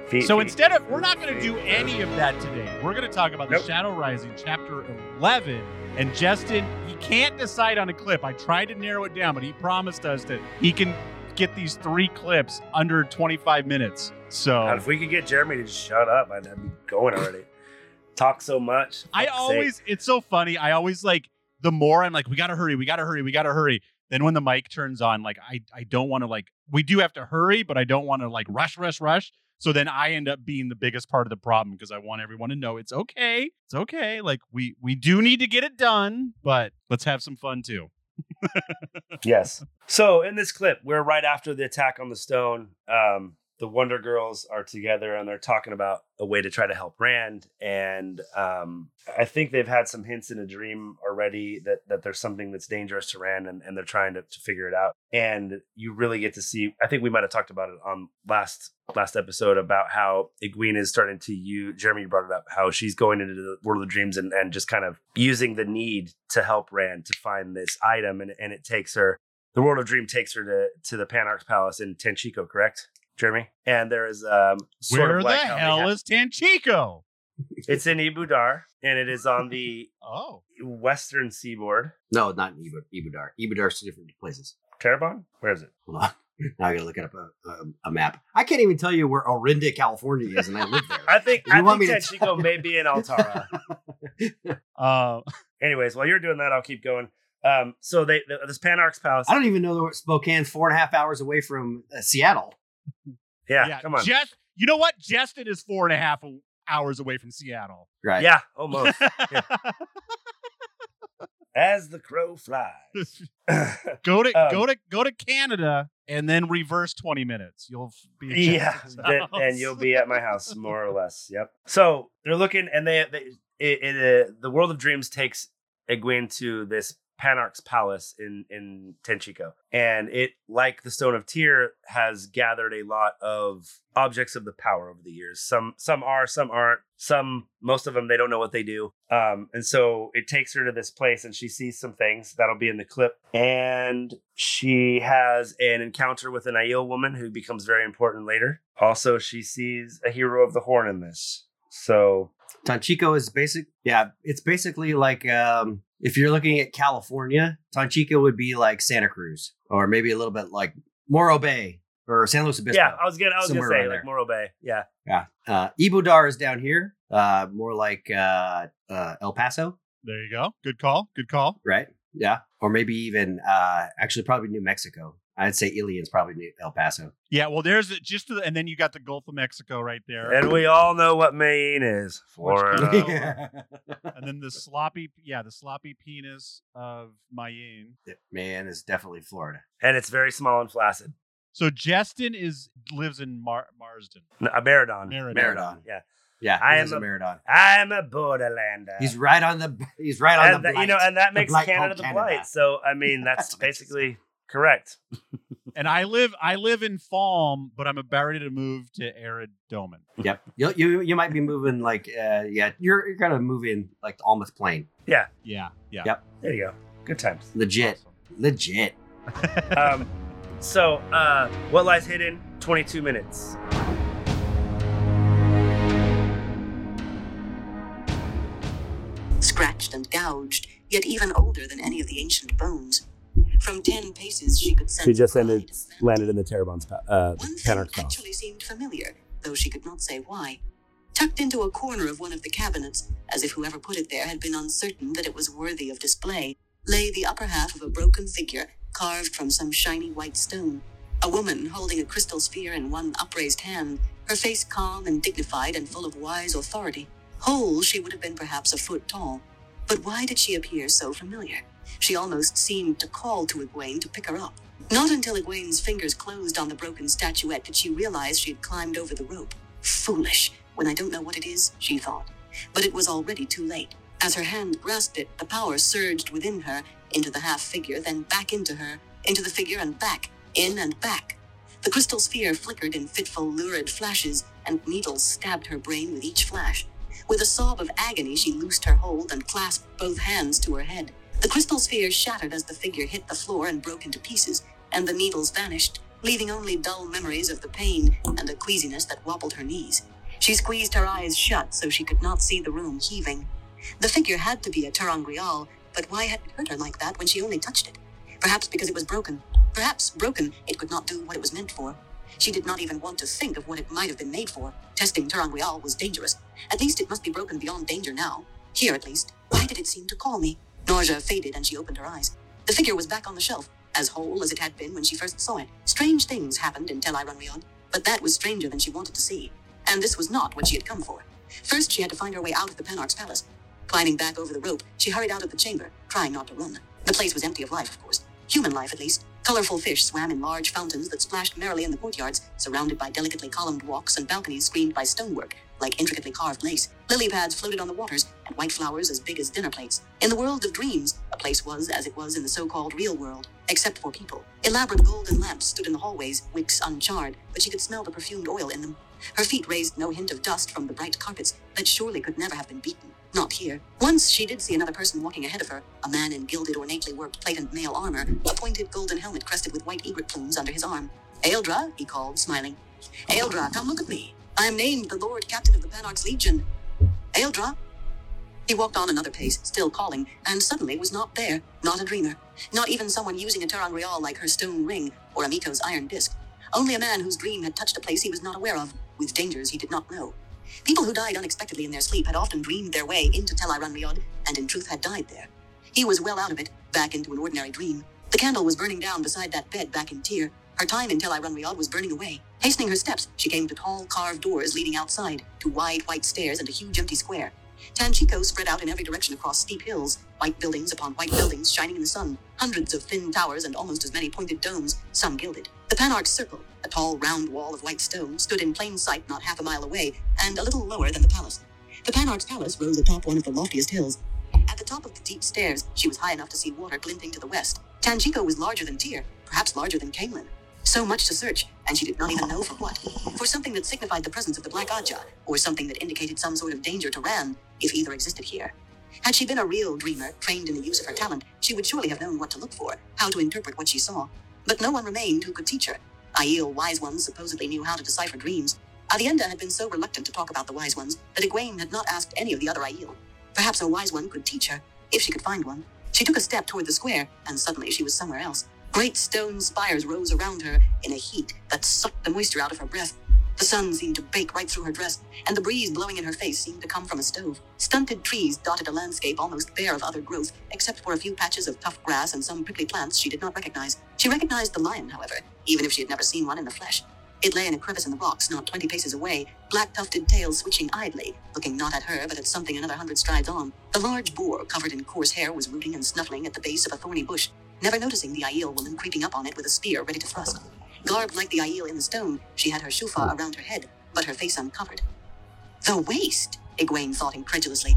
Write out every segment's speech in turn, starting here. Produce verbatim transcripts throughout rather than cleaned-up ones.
Feet, so feet, instead of, feet, we're not going to feet, do feet. any of that today. We're going to talk about Nope. the Shadow Rising chapter eleven. And Justin, he can't decide on a clip. I tried to narrow it down, but he promised us that he can get these three clips under twenty-five minutes. So God, if we could get Jeremy to just shut up, I'd, I'd be going already. Talk so much. I Fuck's always, sake. it's so funny. I always like, the more I'm like, we got to hurry, we got to hurry, we got to hurry. Then when the mic turns on, like, I, I don't want to like, we do have to hurry, but I don't want to like rush, rush, rush. So then I end up being the biggest part of the problem because I want everyone to know it's okay. It's okay. Like we, we do need to get it done, but let's have some fun too. Yes. So in this clip, we're right after the attack on the stone. Um, the Wonder Girls are together and they're talking about a way to try to help Rand. And um, I think they've had some hints in a dream already that, that there's something that's dangerous to Rand and, and they're trying to, to figure it out. And you really get to see, I think we might have talked about it on last last episode about how Egwene is starting to use, Jeremy brought it up, how she's going into the world of dreams and, and just kind of using the need to help Rand to find this item. And, and it takes her, the world of dream takes her to, to the Panarch's palace in Tenchiko, correct? Jeremy? And there is um sort Where of the like how they hell have- is Tanchico? it's in Ibudar and it is on the Oh, western seaboard. No, not in Ibu- Ibudar. Ibudar's two different places. Terrebonne? Where is it? Hold on. Now I gotta look it up a, a, a map. I can't even tell you where Orinda, California is, and I live there. I think You I want think me to Tenchiko may be in Altara. uh, Anyways, while you're doing that, I'll keep going. Um, so they the, this Panarch's palace. I don't even know that Spokane's four and a half hours away from uh, Seattle. Yeah, come on. Just, you know what? Justin is four and a half hours away from Seattle. Right. Yeah, almost. Yeah. As the crow flies. go to Um, go to go to Canada and then reverse twenty minutes. You'll be at Yeah, Justin's then, house. and you'll be at my house more or less. Yep. So they're looking, and they, they it, it, uh, the world of dreams takes Egwene to this Panarch's palace in in Tenchiko, and it, like the Stone of Tyr, has gathered a lot of objects of the power over the years. Some some are, some aren't. Some, most of them, they don't know what they do. Um, and so it takes her to this place, and she sees some things that'll be in the clip. And she has an encounter with an Aiel woman who becomes very important later. Also, she sees a hero of the Horn in this. So Tanchico is basic. Yeah, it's basically like um, if you're looking at California, Tanchico would be like Santa Cruz, or maybe a little bit like Morro Bay or San Luis Obispo. yeah, I was gonna I was gonna Somewhere say around like there. Morro Bay. Yeah. Yeah. Uh, Ibudar is down here, uh, more like uh, uh, El Paso, There you go. Good call. Good call. right? Yeah. Or maybe even, uh, actually, probably New Mexico. I'd say Ilian's probably New El Paso. Yeah. Well, there's the- just the, and then you got the Gulf of Mexico right there, And we all know what Maine is. Florida. Yeah. and then the sloppy, yeah, the sloppy penis of Mayenne. Man, is definitely Florida. And it's very small and flaccid. So Justin is lives in Mar- Marsden. No, a Meridon. Meridon. Meridon. Yeah. Yeah, I he am is a a- Meridon. I'm a borderlander. He's right on the. He's right on and the. that- Blight. you know, and that The makes blight Canada called the Canada. blight. So I mean, that's That's what it is. basically correct. And I live, I live in Falm, but I'm about ready to move to Arid Doman. Yep. You you you might be moving like uh yeah you're you're gonna move in like the Almost Plain. Yeah. Yeah. Yep. There you go. Good times. Legit. Legit. Um, so uh, what lies hidden? twenty-two minutes. Scratched and gouged, yet even older than any of the ancient bones. From ten paces, she could sense. She just a ended, quiet smell. landed in the Terrebonne's pa- uh, One thing Panarch's palace. actually seemed familiar, though she could not say why. Tucked into a corner of one of the cabinets, as if whoever put it there had been uncertain that it was worthy of display, lay the upper half of a broken figure carved from some shiny white stone. A woman holding a crystal sphere in one upraised hand, her face calm and dignified and full of wise authority. Whole, she would have been perhaps a foot tall. But why did she appear so familiar? She almost seemed to call to Egwene to pick her up. Not until Egwene's fingers closed on the broken statuette did she realize she had climbed over the rope. Foolish, when I don't know what it is, she thought. But it was already too late. As her hand grasped it, the power surged within her, into the half-figure, then back into her, into the figure and back, in and back. The crystal sphere flickered in fitful, lurid flashes, and needles stabbed her brain with each flash. With a sob of agony, she loosed her hold and clasped both hands to her head. The crystal sphere shattered as the figure hit the floor and broke into pieces, and the needles vanished, leaving only dull memories of the pain and a queasiness that wobbled her knees. She squeezed her eyes shut so she could not see the room heaving. The figure had to be a ter'angreal, but why had it hurt her like that when she only touched it? Perhaps because it was broken. Perhaps, broken, it could not do what it was meant for. She did not even want to think of what it might have been made for. Testing ter'angreal was dangerous. At least it must be broken beyond danger now. Here, at least. Why did it seem to call me? Nausea faded and she opened her eyes. The figure was back on the shelf, as whole as it had been when she first saw it. Strange things happened in Tel Aranriad, but that was stranger than she wanted to see. And this was not what she had come for. First, she had to find her way out of the Panarch's palace. Climbing back over the rope, she hurried out of the chamber, trying not to run. The place was empty of life, of course. Human life, at least. Colorful fish swam in large fountains that splashed merrily in the courtyards, surrounded by delicately columned walks and balconies screened by stonework, like intricately carved lace. Lily pads floated on the waters, and white flowers as big as dinner plates. In the world of dreams, a place was as it was in the so-called real world, except for people. Elaborate golden lamps stood in the hallways, wicks uncharred, but she could smell the perfumed oil in them. Her feet raised no hint of dust from the bright carpets that surely could never have been beaten. Not here. Once she did see another person walking ahead of her, a man in gilded, ornately worked plate and mail armor, a pointed golden helmet crested with white egret plumes under his arm. Aeldra, he called, smiling. Aeldra, come look at me. I am named the Lord Captain of the Panarch's Legion. Aeldra. He walked on another pace, still calling, and suddenly was not there. Not a dreamer. Not even someone using a ter'angreal like her stone ring or Amiko's iron disc. Only a man whose dream had touched a place he was not aware of, with dangers he did not know. People who died unexpectedly in their sleep had often dreamed their way into Tel Aranriad, and in truth had died there. He was well out of it, back into an ordinary dream. The candle was burning down beside that bed back in Tyr. Her time in Tel Aranriad was burning away. Hastening her steps, she came to tall carved doors leading outside, to wide white stairs and a huge empty square. Tanchico spread out in every direction across steep hills, white buildings upon white buildings shining in the sun, hundreds of thin towers and almost as many pointed domes, some gilded. The Panarch's Circle, a tall round wall of white stone, stood in plain sight not half a mile away, and a little lower than the palace. The Panarch's palace rose atop one of the loftiest hills. At the top of the deep stairs, she was high enough to see water glinting to the west. Tanchico was larger than Tyr, perhaps larger than Camelin. So much to search, and she did not even know for what. For something that signified the presence of the Black Aja, or something that indicated some sort of danger to Rand, if either existed here. Had she been a real dreamer, trained in the use of her talent, she would surely have known what to look for, how to interpret what she saw. But no one remained who could teach her. Aiel, Wise Ones, supposedly knew how to decipher dreams. Adienda had been so reluctant to talk about the Wise Ones that Egwene had not asked any of the other Aiel. Perhaps a Wise One could teach her, if she could find one. She took a step toward the square, and suddenly she was somewhere else. Great stone spires rose around her in a heat that sucked the moisture out of her breath. The sun seemed to bake right through her dress, and the breeze blowing in her face seemed to come from a stove. Stunted trees dotted a landscape almost bare of other growth, except for a few patches of tough grass and some prickly plants she did not recognize. She recognized the lion, however, even if she had never seen one in the flesh. It lay in a crevice in the rocks, not twenty paces away, black-tufted tail switching idly, looking not at her but at something another hundred strides on. The large boar, covered in coarse hair, was rooting and snuffling at the base of a thorny bush, never noticing the Aiel woman creeping up on it with a spear ready to thrust. Garbed like the Aiel in the stone, she had her shufa around her head, but her face uncovered. The waist, Egwene thought incredulously.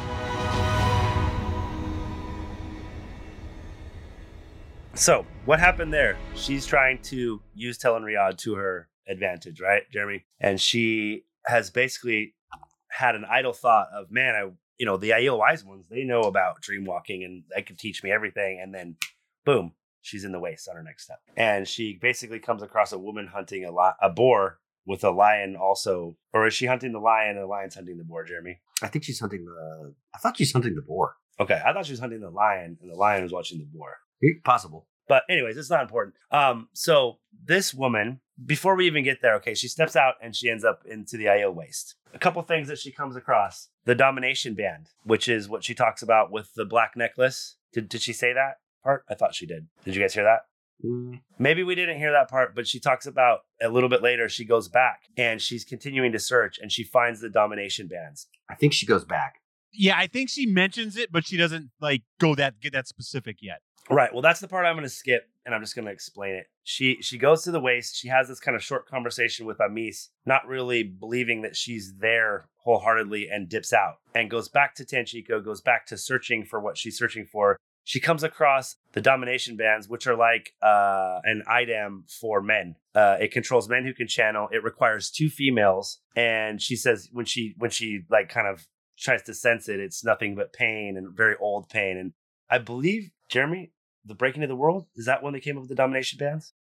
So, what happened there? She's trying to use Tel'aran'rhiod to her advantage, right, Jeremy? And she has basically had an idle thought of, man, I, you know, the Aiel Wise Ones, they know about dream walking and they can teach me everything. And then, boom, she's in the waste on her next step. And she basically comes across a woman hunting a, li- a boar with a lion also. Or is she hunting the lion and the lion's hunting the boar, Jeremy? I think she's hunting the... I thought she's hunting the boar. Okay, I thought she was hunting the lion and the lion was watching the boar. Possible. But anyways, it's not important. Um, so this woman, before we even get there, okay, she steps out and she ends up into the Aiel Waste. A couple things that she comes across. The Domination Band, which is what she talks about with the black necklace. Did, did she say that part? I thought she did. Did you guys hear that? Mm. Maybe we didn't hear that part, but she talks about a little bit later, she goes back and she's continuing to search and she finds the Domination Bands. I think she goes back. Yeah, I think she mentions it, but she doesn't like go that get that specific yet. Right. Well, that's the part I'm going to skip, and I'm just going to explain it. She she goes to the waste. She has this kind of short conversation with Amis, not really believing that she's there wholeheartedly, and dips out and goes back to Tanchico, goes back to searching for what she's searching for. She comes across the Domination Bands, which are like uh, an idam for men. Uh, it controls men who can channel. It requires two females, and she says when she when she like kind of tries to sense it, it's nothing but pain and very old pain. And I believe, Jeremy, the Breaking of the World, is that when they came up with the Domination Bands?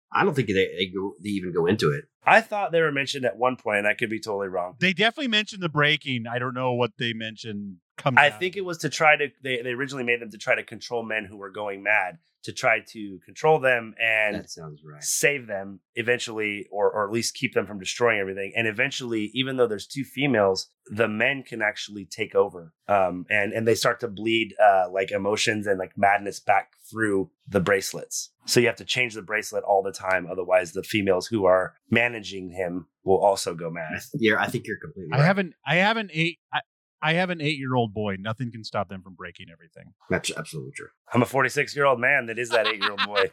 I don't think they they, go, they even go into it. I thought they were mentioned at one point, and I could be totally wrong. They definitely mentioned the breaking. I don't know what they mentioned. Comes I out. think it was to try to, they, they originally made them to try to control men who were going mad, to try to control them and That sounds right. save them eventually, or, or at least keep them from destroying everything. And eventually, even though there's two females, the men can actually take over. Um, and, and they start to bleed uh, like emotions and like madness back through the bracelets. So you have to change the bracelet all the time. Otherwise, the females who are managing him will also go mad. Yeah, I think you're completely I right. haven't. I haven't eight. I, I have an eight-year-old boy. Nothing can stop them from breaking everything. That's absolutely true. I'm a forty-six-year-old man that is that eight-year-old boy.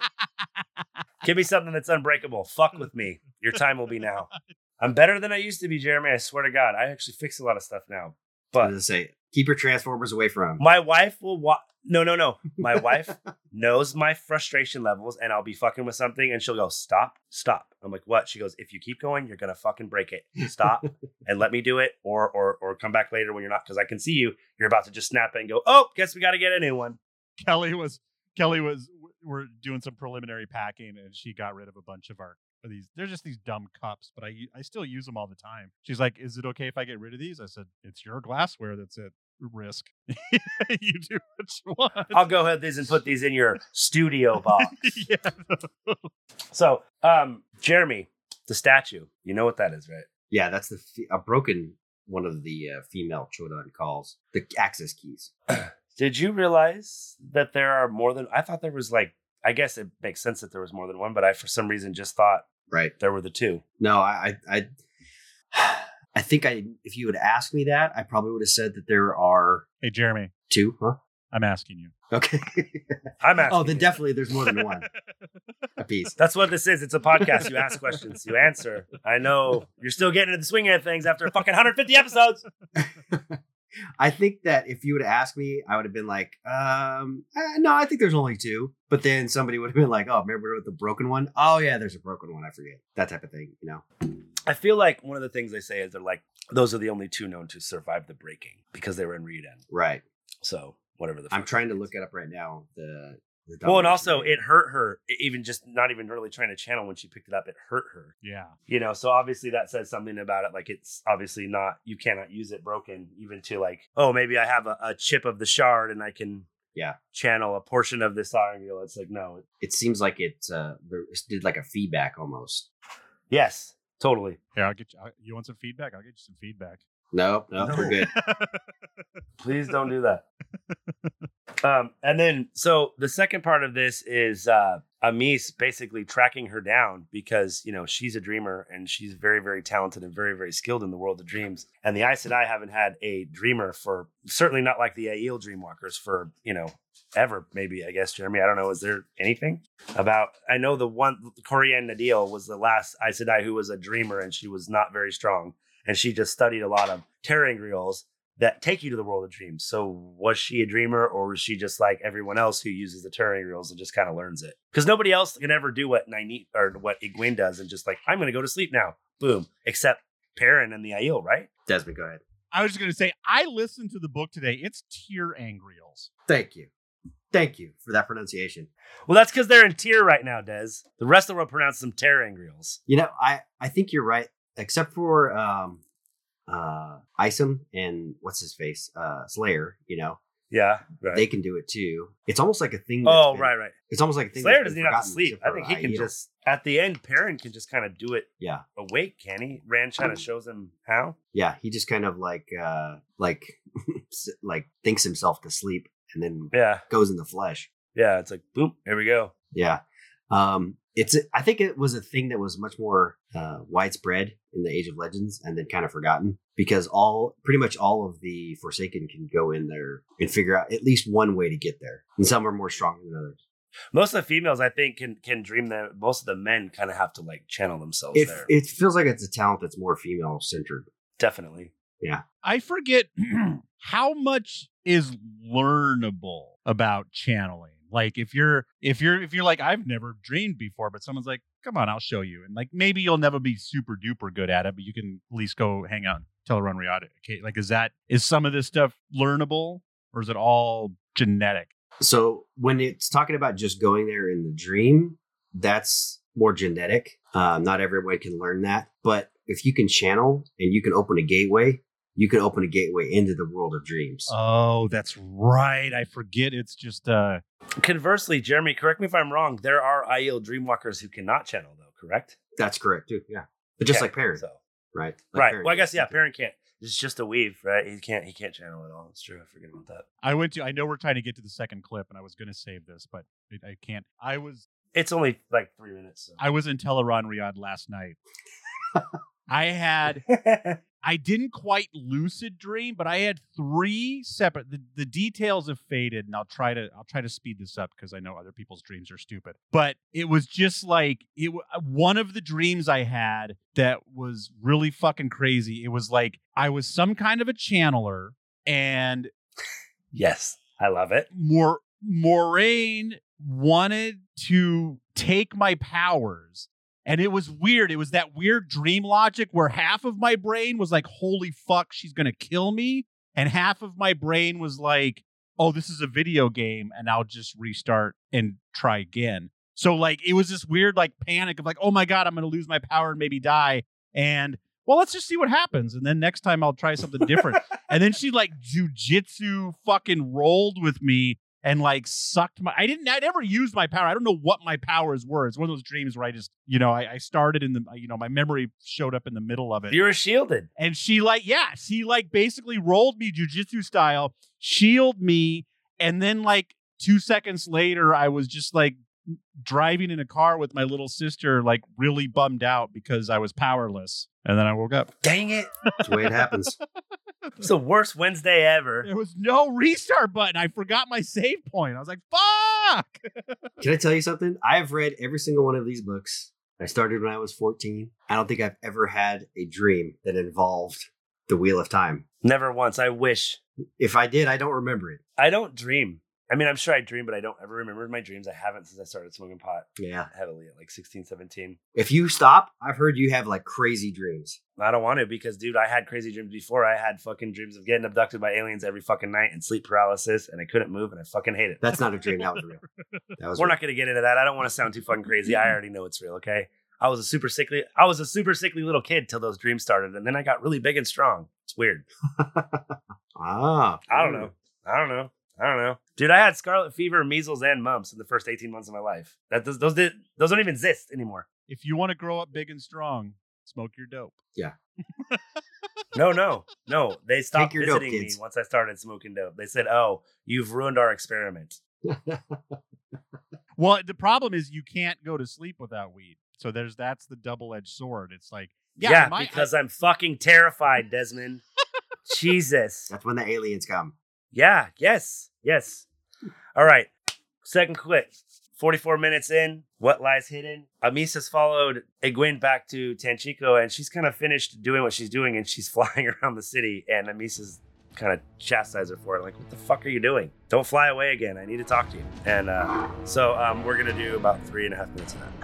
Give me something that's unbreakable. Fuck with me. Your time will be now. I'm better than I used to be, Jeremy. I swear to God. I actually fix a lot of stuff now. But As I say, keep your Transformers away from him. my wife will wa- No, no, no. My wife knows my frustration levels, and I'll be fucking with something, and she'll go, stop, stop. I'm like, what? She goes, if you keep going, you're going to fucking break it. Stop and let me do it, or or or come back later when you're not, because I can see you. You're about to just snap it and go, oh, guess we got to get a new one. Kelly was. Kelly was. We're doing some preliminary packing, and she got rid of a bunch of our. Of these, they're just these dumb cups, but I I still use them all the time. She's like, "Is it okay if I get rid of these?" I said, "It's your glassware that's at risk. You do what you want." I'll go ahead these and put these in your studio box. Yeah. So, um, Jeremy, the statue, you know what that is, right? Yeah, that's the fe- a broken one of the uh, female Chodan calls the access keys. Did you realize that there are more than, I thought there was like, I guess it makes sense that there was more than one, but I, for some reason, just thought Right. there were the two. No, I, I, I, I think I. If you had asked me that, I probably would have said that there are Hey, Jeremy, two. Huh? I'm asking you. Okay. I'm asking. Oh, then you. definitely there's more than one a piece. That's what this is. It's a podcast. You ask questions, you answer. I know you're still getting into the swing of things after fucking one hundred fifty episodes. I think that if you would have asked me, I would have been like, um, eh, no, I think there's only two. But then somebody would have been like, oh, remember the broken one? Oh, yeah, there's a broken one. I forget. That type of thing, you know? I feel like one of the things they say is they're like, those are the only two known to survive the breaking because they were in Reed-End. Right. So whatever the I'm fuck trying it to is. look it up right now. The, the Well, and domination also rate. it hurt her, e- even just not even really trying to channel when she picked it up, it hurt her. Yeah. You know, so obviously that says something about it. Like it's obviously not, you cannot use it broken, even to like, oh, maybe I have a, a chip of the shard and I can Yeah. channel a portion of this iron wheel. It's like, no. It seems like it, uh, there, it did like a feedback almost. Yes, totally. Here, I'll get you. You want some feedback? I'll get you some feedback. No, no, we're good. Please don't do that. Um, and then, so the second part of this is uh, Amis basically tracking her down because, you know, she's a dreamer and she's very, very talented and very, very skilled in the world of dreams. And the Aes Sedai haven't had a dreamer for, certainly not like the Aiel Dreamwalkers for, you know, ever, maybe, I guess, Jeremy. I don't know. Is there anything about, I know the one, Corianne Nadil was the last Aes Sedai who was a dreamer and she was not very strong. And she just studied a lot of ter'angreals that take you to the world of dreams. So was she a dreamer or was she just like everyone else who uses the ter'angreals and just kind of learns it? Because nobody else can ever do what Nynaeve or what Egwene does and just like, I'm going to go to sleep now. Boom. Except Perrin and the Aiel, right? Desmond, go ahead. I was just going to say, I listened to the book today. It's ter'angreals. Thank you. Thank you for that pronunciation. Well, that's because they're in Tyr right now, Des. The rest of the world pronounce them ter'angreals. You know, I, I think you're right, except for um, uh, Isom and what's his face, uh, Slayer. You know, Yeah, right. they can do it too. It's almost like a thing. That's oh, been- right, right. It's almost like a thing. Slayer that's doesn't been even have to forgotten sleep. except I think for he can Aiel. just, at the end, Perrin can just kind of do it Yeah, awake, can he? Rand kind of shows him how. yeah. He just kind of like, uh, like, like thinks himself to sleep and then Yeah, goes in the flesh. yeah. It's like, boom, here we go. Yeah. Um, it's, I think it was a thing that was much more uh, widespread in the Age of Legends and then kind of forgotten because all, pretty much all of the Forsaken can go in there and figure out at least one way to get there. And some are more strong than others. Most of the females, I think, can can dream that. Most of the men kind of have to like channel themselves It, there. it feels like it's a talent that's more female centered. Definitely. I forget how much is learnable about channeling. Like if you're if you're if you're like, I've never dreamed before, but someone's like, come on, I'll show you. And like maybe you'll never be super duper good at it, but you can at least go hang out, tell run reality. Okay, like is that is some of this stuff learnable or is it all genetic? So when it's talking about just going there in the dream, that's more genetic. Um, not everyone can learn that. But if you can channel and you can open a gateway, you can open a gateway into the world of dreams. Oh, that's right. I forget. It's just uh Conversely, Jeremy, correct me if I'm wrong. There are Aiel Dreamwalkers who cannot channel, though. Correct? That's correct too. Yeah, but just Okay, like Perrin, So right? Like right. Perrin Well, I guess yeah. can't. Perrin can't. It's just a weave, right? He can't. He can't channel at all. It's true. I forget about that. I went to I know we're trying to get to the second clip and I was gonna save this, but I, I can't. I was It's only like three minutes. So. I was in Teleron Riyadh last night. I had I didn't quite lucid dream, but I had three separate. The, the details have faded, and I'll try to I'll try to speed this up because I know other people's dreams are stupid. But it was just like it. One of the dreams I had that was really fucking crazy. It was like I was some kind of a channeler, and Yes, I love it. Mor- Moraine wanted to take my powers. And it was weird. It was that weird dream logic where half of my brain was like, holy fuck, she's going to kill me. And half of my brain was like, oh, this is a video game. And I'll just restart and try again. So like, it was this weird like panic of like, oh my God, I'm going to lose my power and maybe die. And well, let's just see what happens. And then next time I'll try something different. And then she like jujitsu fucking rolled with me. And like sucked my, I didn't, I never used my power. I don't know what my powers were. It's one of those dreams where I just, you know, I, I started in the, you know, my memory showed up in the middle of it. You were shielded. And she like, yeah, she like basically rolled me jujitsu style, shield me. And then like two seconds later, I was just like driving in a car with my little sister, like really bummed out because I was powerless. And then I woke up. Dang it. That's the way it happens. It's the worst Wednesday ever. There was no restart button. I forgot my save point. I was like, fuck. Can I tell you something? I've read every single one of these books. I started when I was fourteen. I don't think I've ever had a dream that involved the Wheel of Time. Never once. I wish. If I did, I don't remember it. I don't dream. I mean, I'm sure I dream, but I don't ever remember my dreams. I haven't since I started smoking pot Yeah. heavily at like sixteen, seventeen. If you stop, I've heard you have like crazy dreams. I don't want to because, dude, I had crazy dreams before. I had fucking dreams of getting abducted by aliens every fucking night and sleep paralysis, and I couldn't move, and I fucking hate it. That's not a dream. That was real. That was We're real. not going to get into that. I don't want to sound too fucking crazy. I already know it's real, okay? I was a super sickly, I was a super sickly little kid till those dreams started, and then I got really big and strong. It's weird. ah. I don't know. I don't know. I don't know. Dude, I had scarlet fever, measles, and mumps in the first eighteen months of my life. That Those, those, did, those don't even exist anymore. If you want to grow up big and strong, smoke your dope. Yeah. No, no, no. They stopped your dope, visiting me kids. once I started smoking dope. They said, oh, you've ruined our experiment. Well, the problem is you can't go to sleep without weed. So there's that's the double-edged sword. It's like, yeah, Yeah, my- because I, I'm fucking terrified, Desmond. Jesus. That's when the aliens come. Yeah, yes, yes. All right. Second clip. forty-four minutes in. What lies hidden? Amisa's followed Egwene back to Tanchico, and she's kind of finished doing what she's doing, and she's flying around the city, and Amisa's kind of chastised her for it. Like, what the fuck are you doing? Don't fly away again. I need to talk to you. And uh, so um, we're going to do about three and a half minutes of that.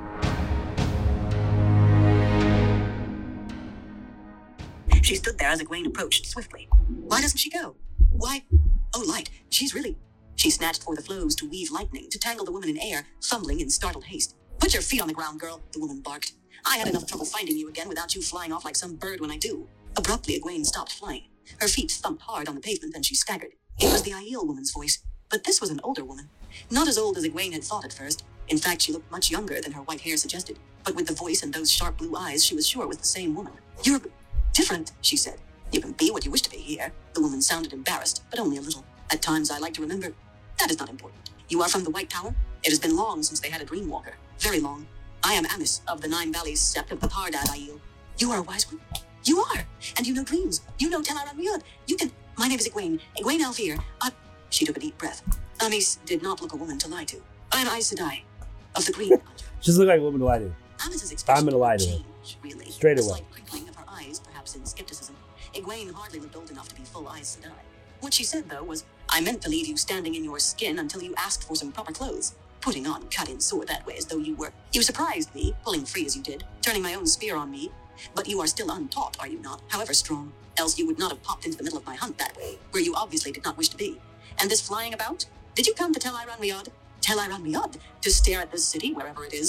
She stood there as Egwene approached swiftly. Why doesn't she go? Why? Oh, light. She's really... She snatched for the flows to weave lightning, to tangle the woman in air, fumbling in startled haste. Put your feet on the ground, girl, the woman barked. I had enough trouble finding you again without you flying off like some bird when I do. Abruptly, Egwene stopped flying. Her feet thumped hard on the pavement, and she staggered. It was the Aiel woman's voice, but this was an older woman. Not as old as Egwene had thought at first. In fact, she looked much younger than her white hair suggested. But with the voice and those sharp blue eyes, she was sure it was the same woman. You're different, she said. You can be what you wish to be here. The woman sounded embarrassed, but only a little. At times, I like to remember, that is not important. You are from the White Tower? It has been long since they had a Dreamwalker. Very long. I am Amis of the Nine Valleys, Sept of the Pardad Aiel. You are a wise one. You are, and you know dreams. You know Teleran Riyadh. You can... My name is Egwene. Egwene Alfir. I... She took a deep breath. Amis did not look a woman to lie to. I am Aes Sedai, of the Green Hunter. Just look like a woman to lie to. Amis's expression I'm gonna lie to her. changed, really. Straight A away. slight crinkling of her eyes, perhaps in skepticism. Egwene hardly looked old enough to be full Aes Sedai. What she said, though, was, I meant to leave you standing in your skin until you asked for some proper clothes. Putting on cut-in sword that way as though you were... You surprised me, pulling free as you did, turning my own spear on me. But you are still untaught, are you not, however strong? Else you would not have popped into the middle of my hunt that way, where you obviously did not wish to be. And this flying about? Did you come to Teleran Riyadh? Teleran Riyadh? To stare at this city, wherever it is?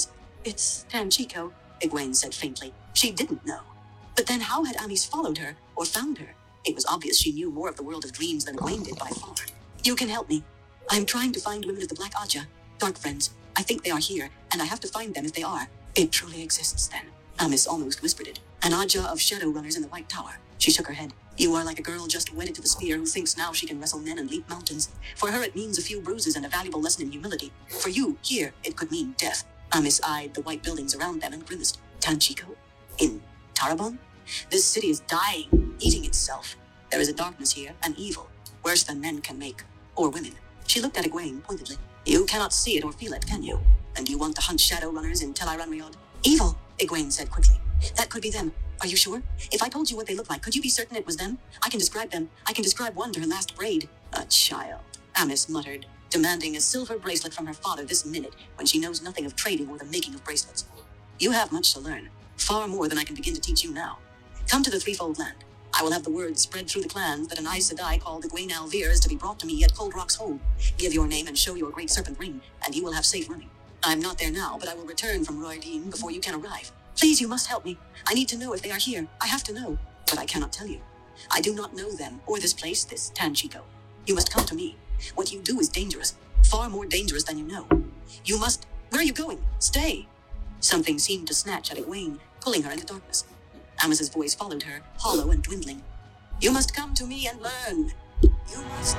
It's Tanchico, Egwene said faintly. She didn't know. But then how had Amis followed her or found her? It was obvious she knew more of the world of dreams than Egwene did by far. You can help me. I'm trying to find women of the Black Aja, dark friends. I think they are here, and I have to find them if they are. It truly exists then. Amis almost whispered it. An Aja of shadow runners in the White Tower. She shook her head. You are like a girl just wedded to the spear who thinks now she can wrestle men and leap mountains. For her it means a few bruises and a valuable lesson in humility. For you, here, it could mean death. Amis eyed the white buildings around them and grimaced. Tanchico? In Tarabon? This city is dying, eating itself. There is a darkness here, an evil, worse than men can make. Or women. She looked at Egwene pointedly. You cannot see it or feel it, can you? And you want to hunt shadow runners in Tel Aranriod? Evil, Egwene said quickly. That could be them. Are you sure? If I told you what they look like, could you be certain it was them? I can describe them. I can describe one to her last braid. A child, Amis muttered, demanding a silver bracelet from her father this minute when she knows nothing of trading or the making of bracelets. You have much to learn. Far more than I can begin to teach you now. Come to the Threefold Land. I will have the word spread through the clans that an Aes Sedai called Egwene Alvear is to be brought to me at Cold Rock's Hold. Give your name and show your great serpent ring, and you will have safe running. I'm not there now, but I will return from Royardeen before you can arrive. Please, you must help me. I need to know if they are here. I have to know, but I cannot tell you. I do not know them, or this place, this Tanchico. You must come to me. What you do is dangerous, far more dangerous than you know. You must... Where are you going? Stay. Something seemed to snatch at Egwene, pulling her into darkness. Amis's voice followed her, hollow and dwindling. You must come to me and learn. You must...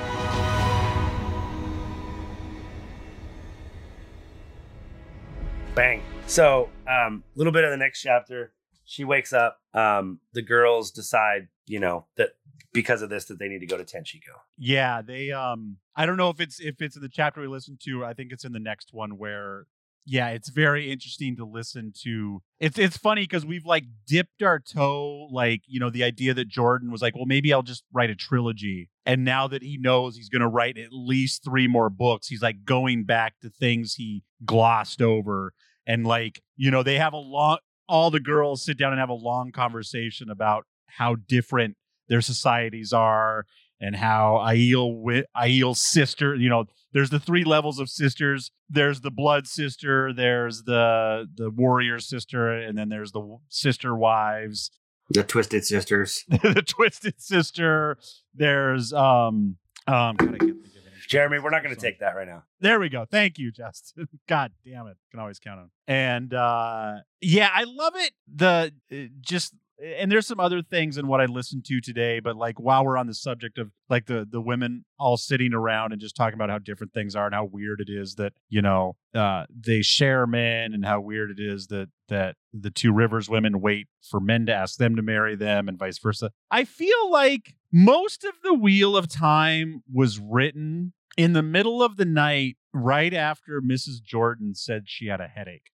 Bang. So, a um, little bit of the next chapter. She wakes up. Um, the girls decide, you know, that because of this, that they need to go to Tanchico. Yeah, they. Um, I don't know if it's if it's in the chapter we listened to. I think it's in the next one where. Yeah, it's very interesting to listen to. It's it's funny because we've like dipped our toe, like, you know, the idea that Jordan was like, well, maybe I'll just write a trilogy. And now that he knows he's going to write at least three more books, he's like going back to things he glossed over. And like, you know, they have a long, all the girls sit down and have a long conversation about how different their societies are and how Aiel, Aiel's sister, you know, there's the three levels of sisters. There's the blood sister, there's the the warrior sister, and then there's the sister wives. The twisted sisters. The twisted sister. There's um um God, I can't think of it. Jeremy, we're not going to take that right now. There we go. Thank you, Justin. God damn it. Can always count on. And uh yeah, I love it. The uh, just and there's some other things in what I listened to today, but like while we're on the subject of like the the women all sitting around and just talking about how different things are and how weird it is that, you know, uh, they share men and how weird it is that that the Two Rivers women wait for men to ask them to marry them and vice versa. I feel like most of the Wheel of Time was written in the middle of the night right after Missus Jordan said she had a headache.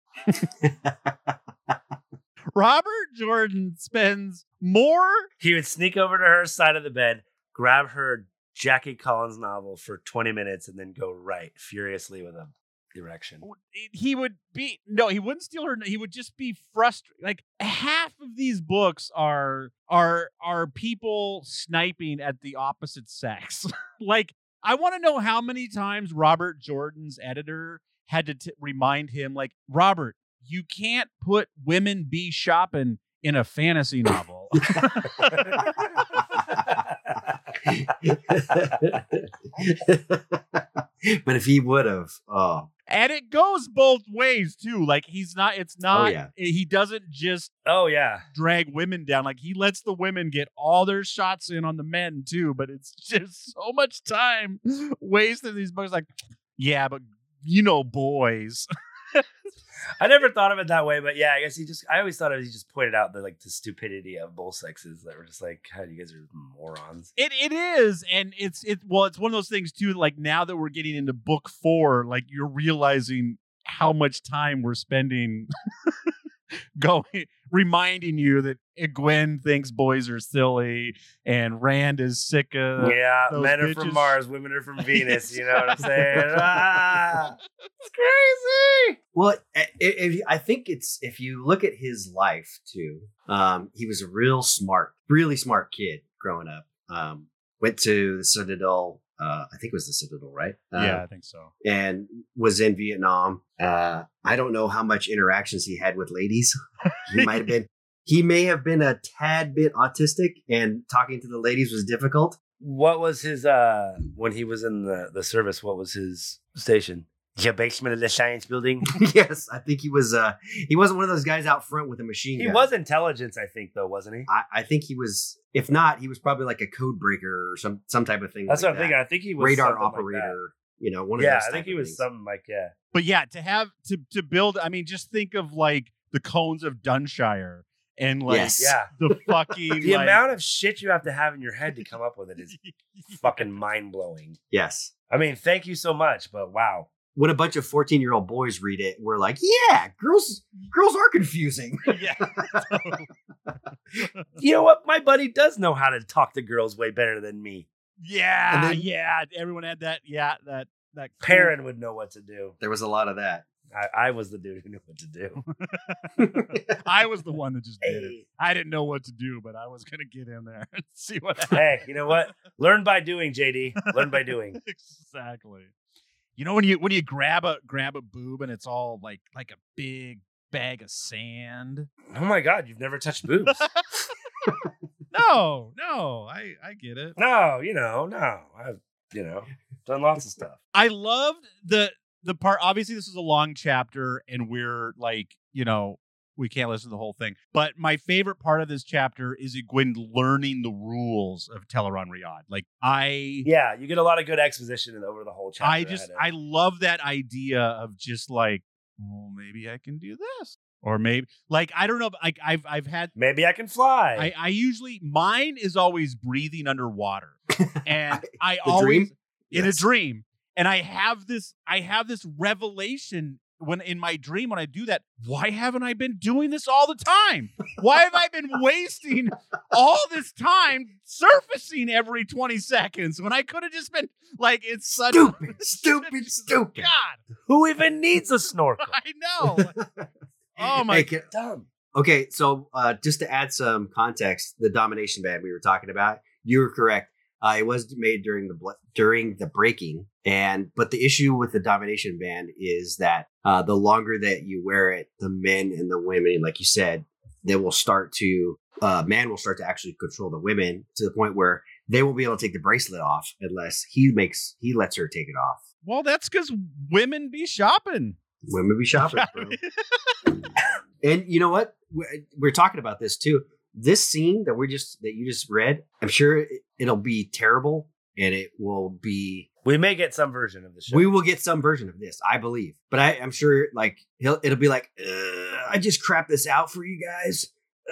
Robert Jordan spends more. He would sneak over to her side of the bed, grab her Jackie Collins novel for twenty minutes, and then go right furiously with a erection. He would be no, he wouldn't steal her. He would just be frustrated. Like half of these books are are are people sniping at the opposite sex. Like I want to know how many times Robert Jordan's editor had to t- remind him, like, Robert, you can't put women be shopping in a fantasy novel. But if he would have, oh. And it goes both ways too. Like he's not, it's not, Oh, yeah. he doesn't just Oh, yeah. drag women down. Like he lets the women get all their shots in on the men too. But it's just so much time wasted in these books. Like, yeah, but you know, boys. I never thought of it that way, but yeah, I guess he just, I always thought he just pointed out the like the stupidity of both sexes that were just like, God, you guys are morons. It it is, and it's it well, it's one of those things too. Like now that we're getting into book four, like you're realizing how much time we're spending going, reminding you that Egwene thinks boys are silly, and Rand is sick of yeah, those men are bitches. from Mars, women are from Venus. You know what I'm saying? Ah, it's crazy. Well, i- if, I think it's if you look at his life too, um, he was a real smart, really smart kid growing up. Um, went to the Citadel uh, I think it was the Citadel, right? Uh, Yeah, I think so. And was in Vietnam. Uh, I don't know how much interactions he had with ladies. He might have been, he may have been a tad bit autistic, and talking to the ladies was difficult. What was his, uh, when he was in the, the service, what was his station? The basement of the science building? Yes, I think he was, uh, he wasn't one of those guys out front with a machine He gun. was intelligence, I think, though, wasn't he? I, I think he was, if not, he was probably like a code breaker or some, some type of thing. That's like what I'm that. thinking. I think he was Radar something like that. operator, you know, one of Yeah, those. I think type he of was things. something like, yeah. But yeah, to have to to build, I mean, just think of like the cones of Dunshire and like Yes. Yeah. the fucking The like, amount of shit you have to have in your head to come up with it is fucking mind blowing. Yes. I mean, thank you so much, but wow. When a bunch of fourteen year old boys read it, we're like, yeah, girls, girls are confusing. yeah. You know what? My buddy does know how to talk to girls way better than me. Yeah, And then- yeah. Everyone had that. Yeah, that that cool- Perrin would know what to do. There was a lot of that. I, I was the dude who knew what to do. I was the one that just did it. Hey. I didn't know what to do, but I was gonna get in there and see what happened. Hey, you know what? Learn by doing, J D. Learn by doing. Exactly. You know when you when you grab a grab a boob and it's all like like a big bag of sand. Oh my God, you've never touched boobs. No, no, I I get it. No, you know, no. I've, you know, done lots of stuff. I loved the the part. Obviously, this is a long chapter, and we're like, you know, we can't listen to the whole thing. But my favorite part of this chapter is Egwene learning the rules of Teleron Riyadh. Like I, Yeah, you get a lot of good exposition in- over the whole chapter. I just, ahead I of- love that idea of just like, well, maybe I can do this, or maybe like I don't know. Like I've I've had. Maybe I can fly. I, I usually mine is always breathing underwater, and I The always dream? in Yes. a dream, and I have this I have this revelation when in my dream when I do that. Why haven't I been doing this all the time? Why have I been wasting all this time surfacing every twenty seconds when I could have just been like it's such Stupid, stupid, stupid. God, Who even needs a snorkel? I know. Oh my Hey, can- Dumb. Okay, so uh, just to add some context, the domination band we were talking about, you were correct. Uh, it was made during the bl- during the breaking, and but the issue with the domination band is that uh, the longer that you wear it, the men and the women, like you said, they will start to uh, man will start to actually control the women to the point where they won't be able to take the bracelet off unless he makes he lets her take it off. Well, that's because women be shopping. Women be shopping, bro. And you know what? We're, we're talking about this too. This scene that we just that you just read, I'm sure it, it'll be terrible, and it will be. We may get some version of the show. We will get some version of this, I believe. But I, I'm sure, like he'll, it'll be like, "Ugh, I just crap this out for you guys.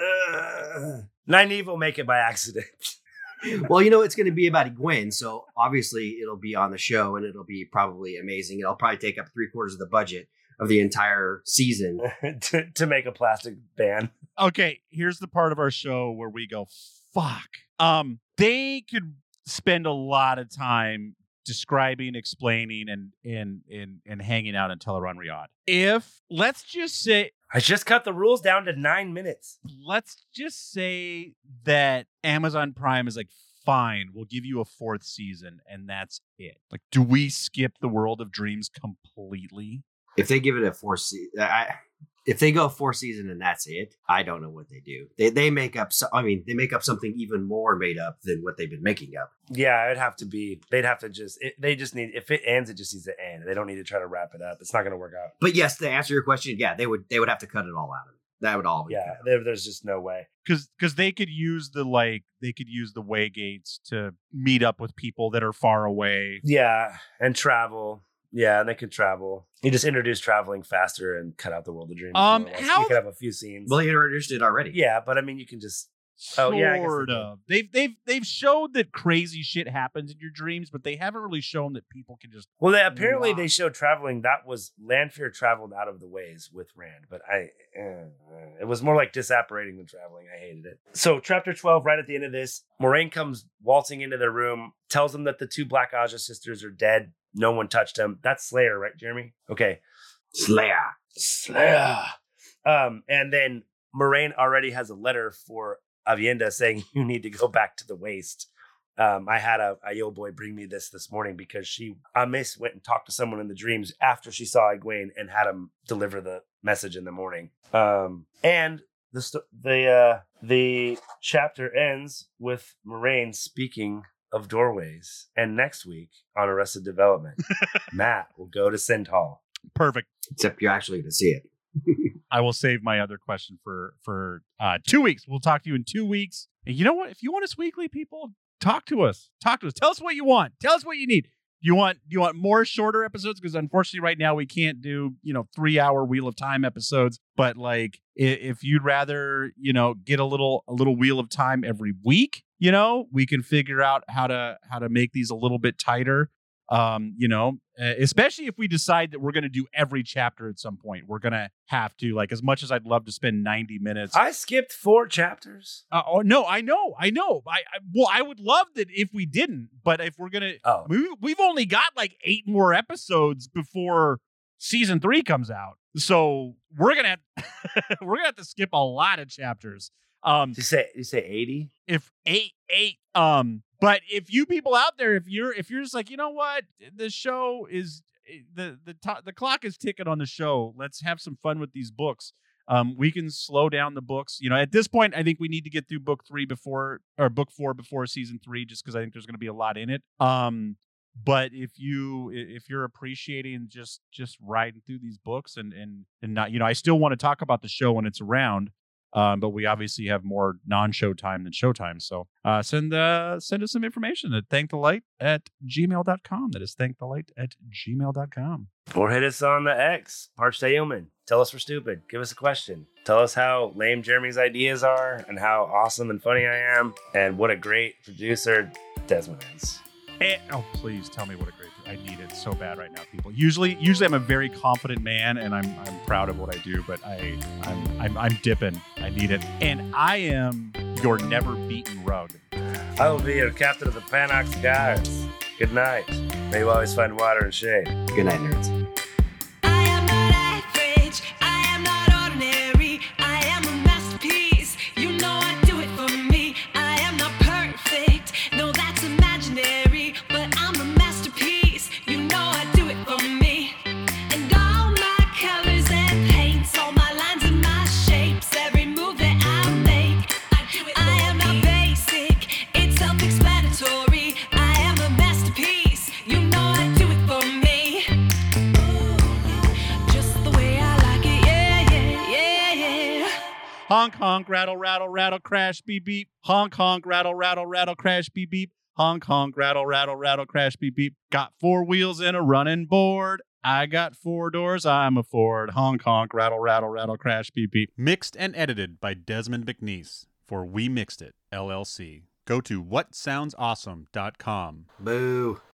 Ugh." Nynaeve will make it by accident. Well, you know, it's going to be about Gwen, so obviously it'll be on the show, and it'll be probably amazing. It'll probably take up three quarters of the budget of the entire season. to, to make a plastic band. Okay, here's the part of our show where we go, fuck. Um, they could spend a lot of time describing, explaining, and and and, and hanging out in Teleron Riyadh. If let's just say I just cut the rules down to nine minutes. let's just say that Amazon Prime is like, fine, we'll give you a fourth season, and that's it. Like, do we skip the World of Dreams completely? If they give it a four season, I, if they go four season and that's it, I don't know what they do. They they make up. So, I mean, they make up something even more made up than what they've been making up. Yeah, it'd have to be. They'd have to just. It, they just need. If it ends, it just needs to end. They don't need to try to wrap it up. It's not going to work out. But yes, to answer your question, yeah, they would they would have to cut it all out. That would all. Be Yeah, cut out. there, there's just no way. Because because they could use the like they could use the way gates to meet up with people that are far away. Yeah, and travel. Yeah, and they could travel. You just introduce traveling faster and cut out the World of Dreams. Um, more or less. how- you could have a few scenes. Well, you introduced it already. yeah, but I mean, you can just. Oh, yeah, I guess they Sort did. of. They've they've they've showed that crazy shit happens in your dreams, but they haven't really shown that people can just. Well, they, apparently Wow. they showed traveling. That was Lanfear traveled out of the ways with Rand, but I, eh, eh, it was more like disapparating than traveling. I hated it. So, chapter twelve, right at the end of this, Moraine comes waltzing into their room, tells them that the two Black Aja sisters are dead. No one touched them. That's Slayer, right, Jeremy? Okay, Slayer. Slayer. Um, and then Moraine already has a letter for Avienda saying you need to go back to the waste. Um, I had a, a yo boy bring me this this morning because she, I miss went and talked to someone in the dreams after she saw Egwene and had him deliver the message in the morning. Um, and the st- the uh, the chapter ends with Moraine speaking of doorways. And next week on Arrested Development, Matt will go to Centaur. Perfect. Except you're actually going to see it. I will save my other question for for uh, two weeks. We'll talk to you in two weeks. And you know what? If you want us weekly, people, talk to us. Talk to us. Tell us what you want. Tell us what you need. Do you want do you want more shorter episodes? Because unfortunately, right now we can't do you know three hour Wheel of Time episodes. But like, if you'd rather you know get a little a little Wheel of Time every week, you know, we can figure out how to how to make these a little bit tighter. Um, you know, especially if we decide that we're going to do every chapter at some point, we're going to have to, like, as much as I'd love to spend ninety minutes. I skipped four chapters. Uh, oh, no, I know. I know. I, I well, I would love that if we didn't, but if we're going to, oh. we, we've only got like eight more episodes before season three comes out. So we're going to, we're going to have to skip a lot of chapters. Um, Did you say, you say eighty? If eight, eight, um, But if you people out there, if you're if you're just like, you know what, the show is the the to- the clock is ticking on the show. Let's have some fun with these books. Um, we can slow down the books. You know, at this point, I think we need to get through book three before or book four before season three, just because I think there's going to be a lot in it. Um, but if you if you're appreciating just just riding through these books and and and not, you know, I still want to talk about the show when it's around. Um, but we obviously have more non-show time than showtime. So uh, send uh, send us some information at thankthelight at gmail dot com. That is thankthelight at gmail dot com. Or hit us on the X, Parched Human. Tell us we're stupid. Give us a question. Tell us how lame Jeremy's ideas are and how awesome and funny I am and what a great producer Desmond is. And, oh, please tell me what a great. I need it so bad right now, people. Usually, usually I'm a very confident man, and I'm I'm proud of what I do. But I I'm I'm, I'm dipping. I need it, and I am your never beaten rug. I will be your captain of the Panox Guards. Good night. May you always find water and shade. Good night, nerds. I am not average. I am not ordinary. I am a masterpiece. You know I do it for me. I am not perfect. No, that's imaginary. But I'm a masterpiece. You know I do it for me. And all my colors and paints, all my lines and my shapes, every move that I make, I do it. I am not basic. It's self-explanatory. I am a masterpiece. You know I do it for me. Ooh, just the way I like it. Yeah, yeah, yeah, yeah. Honk honk, rattle rattle rattle, crash beep beep. Honk honk, rattle rattle rattle, crash beep beep. Honk honk, rattle rattle rattle, crash beep beep. Got four wheels and a running board. I got four doors, I'm a Ford. Honk honk, rattle rattle rattle, crash beep beep. Mixed and edited by Desmond McNeese for We Mixed It L L C. Go to what sounds awesome dot com. Boo.